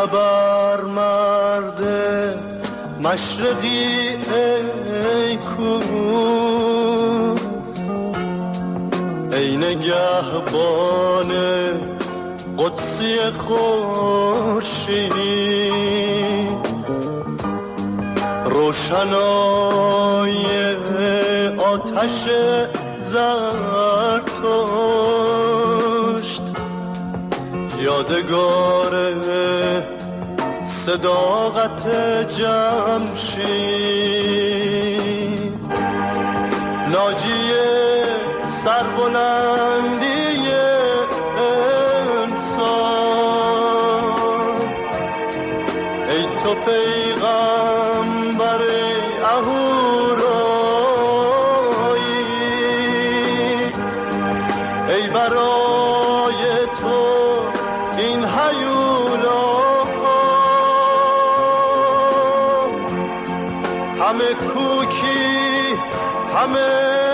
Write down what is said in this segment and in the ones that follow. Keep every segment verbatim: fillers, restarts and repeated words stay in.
خبر مرد مشرقی ای کور، ای نگهبان قدسی خورشید، روشنای آتش زرتشت، یادگار صداقت جمشید، ناجی سربلندی انسان، ای تو پیغمبر اهورایی، ای برای تو این هیولا همه کوکی همه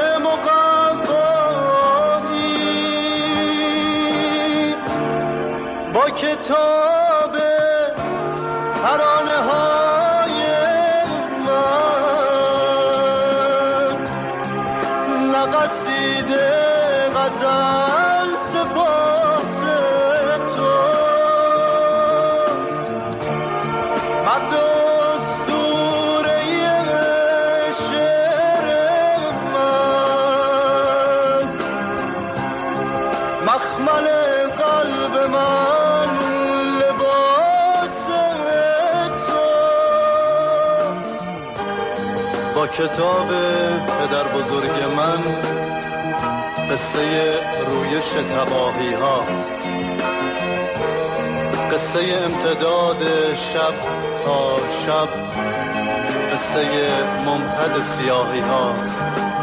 مقوایی، با کتاب ترانه های من، نه قصیده غزل سپاس توست، مرد اسطوره شعر من، مخمل قلب من لباس توست، با کتاب پدر بزرگ من قصه رویش تباهی هاست، قصه امتداد شب تا شب، قصه ممتد سیاهی هاست،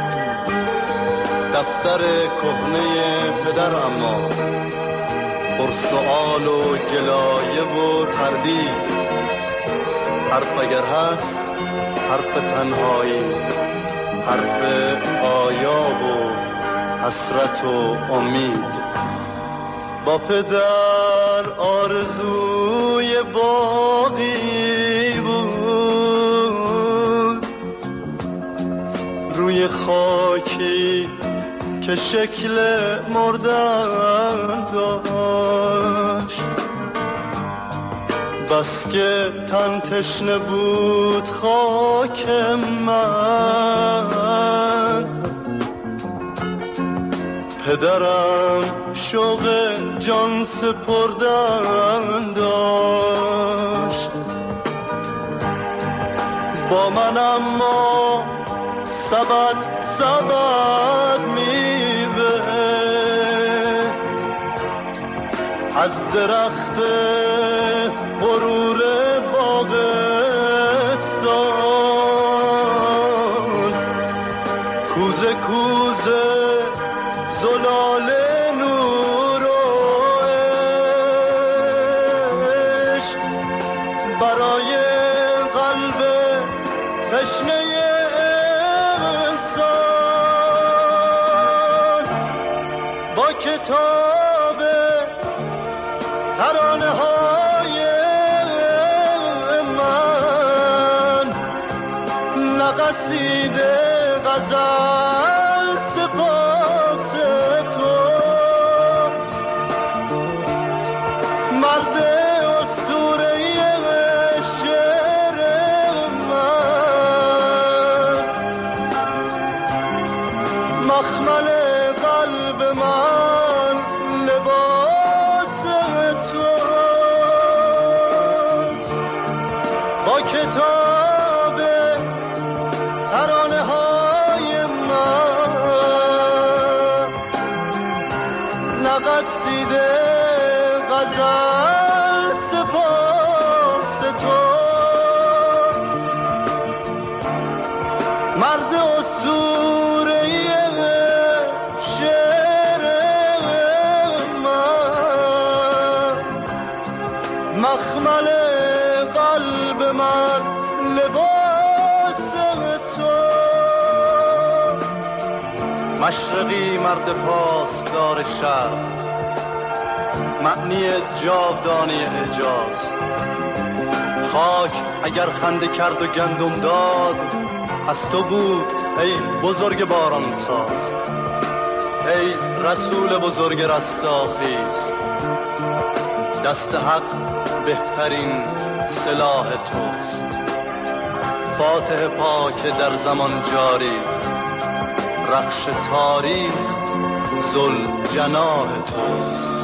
دفتر کهنه پدر اما پر سؤال و گلایه و تردید، حرف اگر هست حرف تنهایی، حرف آیا و حسرت و امید. با پدر آرزوی باقی بود، روی خاکی که شکل مردن داشت، بس که تن تشنه بود خاک من، پدرم شوق جان سپردن داشت، با من اما سبد سبد میوه از درخت غرور باغستان، کوزه کوزه زلال نور و عشق، برای قلب تشنه انسان، با کتاب ترانه های من، نه قصیده غزل سپاس توست، مرد اسطوره شعر من، مخمل قلب من لباس توست، با کتاب ترانه های من، نه قصیده غزل سپاس توست، مرد اسطوره شعر من، مخمل قلب من لباس توست، مشرقی مرد پاسدار شرق، معنی جاودانه اعجاز، خاک اگر خنده کرد و گندم داد از تو بود ای بزرگ باران ساز، ای رسول بزرگ رستاخیز. دست حق بهترین سلاح توست، فاتح پاک در زمان جاری، رخش تاریخ ذوالجناح توست.